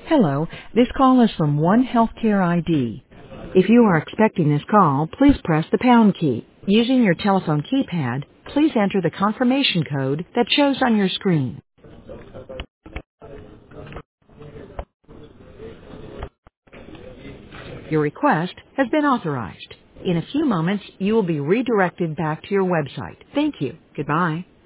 Hello, this call is from One Healthcare ID. If you are expecting this call, please press the pound key. Using your telephone keypad, please enter the confirmation code that shows on your screen. Your request has been authorized. In a few moments, you will be redirected back to your website. Thank you. Goodbye.